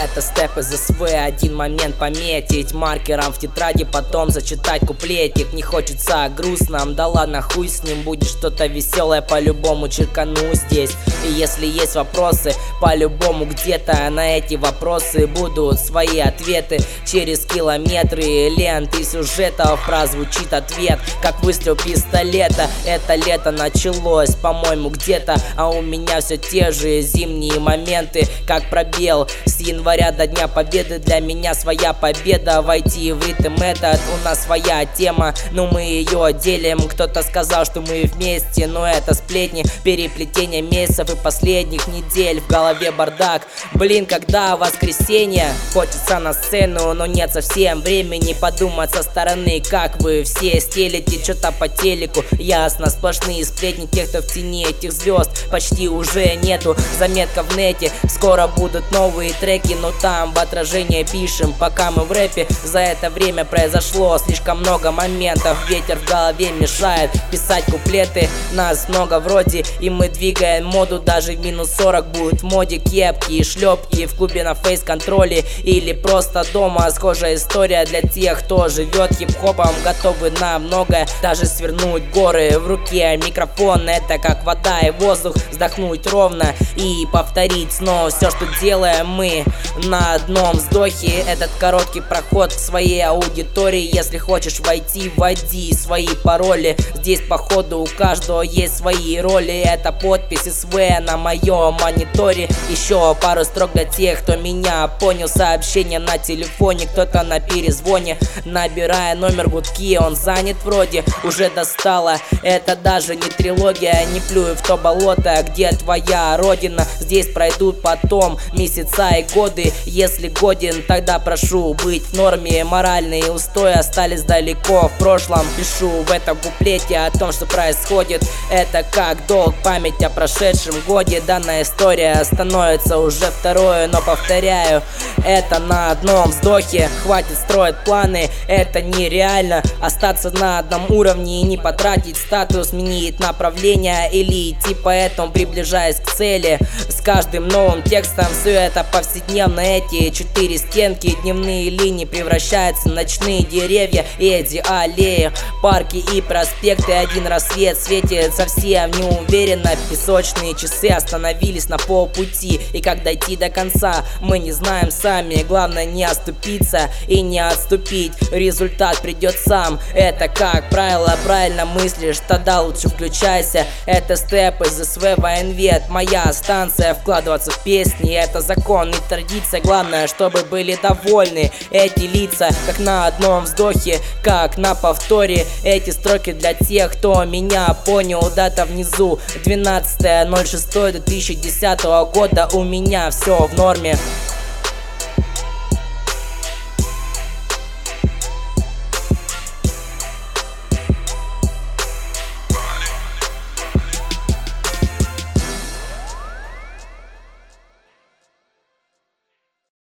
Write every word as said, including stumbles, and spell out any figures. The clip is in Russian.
Это степ из СВ, один момент пометить маркером в тетради, потом зачитать куплетик. Не хочется грустно, да ладно, хуй с ним, будет что-то веселое, по-любому черкану здесь. И если есть вопросы, по-любому где-то на эти вопросы будут свои ответы. Через километры лент и сюжетов прозвучит ответ, как выстрел пистолета. Это лето началось, по-моему, где-то, а у меня все те же зимние моменты, как пробел с января до Дня Победы. Для меня своя победа, войти в ритм этот, у нас своя тема, но мы ее делим. Кто-то сказал, что мы вместе, но это сплетни, переплетение месяцев и последних недель. В голове бардак, блин, когда воскресенье? Хочется на сцену, но нет совсем времени подумать со стороны, как вы все стелите что-то по телеку. Ясно, сплошные сплетни тех, кто в тени этих звезд почти уже нету. Заметка в нете, скоро будут новые треки, но там в отражение пишем, пока мы в рэпе. За это время произошло слишком много моментов, ветер в голове мешает писать куплеты. Нас много вроде, и мы двигаем моду, даже в минус сорок будет в моде кепки и шлепки в клубе на фейс-контроле или просто дома. Схожая история для тех, кто живет хип-хопом, готовы на многое, даже свернуть горы. В руке микрофон, это как вода и воздух, вздохнуть ровно и повторить снова все, что делаем мы на одном вздохе. Этот короткий проход к своей аудитории, если хочешь войти, вводи свои пароли. Здесь походу у каждого есть свои роли. Это подпись СВ на моем мониторе. Еще пару строк для тех, кто меня понял. Сообщение на телефоне, кто-то на перезвоне, набирая номер гудки, он занят вроде, уже достало. Это даже не трилогия, не плюю в то болото, где твоя родина. Здесь пройдут потом месяца и годы. Если годен, тогда прошу быть в норме. Моральные устои остались далеко в прошлом. Пишу в этом куплете о том, что происходит. Это как долг, память о прошедшем годе. Данная история становится уже второй, но повторяю, это на одном вздохе. Хватит строить планы, это нереально. Остаться на одном уровне и не потратить статус, сменить направление или идти по этому, приближаясь к цели. С каждым новым текстом все это повседневно. Эти четыре стенки, дневные линии превращаются в ночные деревья. Эти аллеи, парки и проспекты. Один рассвет светит совсем неуверенно. Песочные часы остановились на полпути, и как дойти до конца мы не знаем сами. Главное не оступиться и не отступить, результат придет сам. Это как правило, правильно мыслишь, тогда лучше включайся. Это степ из СВ военвет, моя станция. Вкладываться в песни, это закон и традиция. Главное, чтобы были довольны эти лица, как на одном вздохе, как на повторе. Эти строки для тех, кто меня понял. Дата внизу, двенадцатое ноль шестое две тысячи десятого года. У меня все в норме.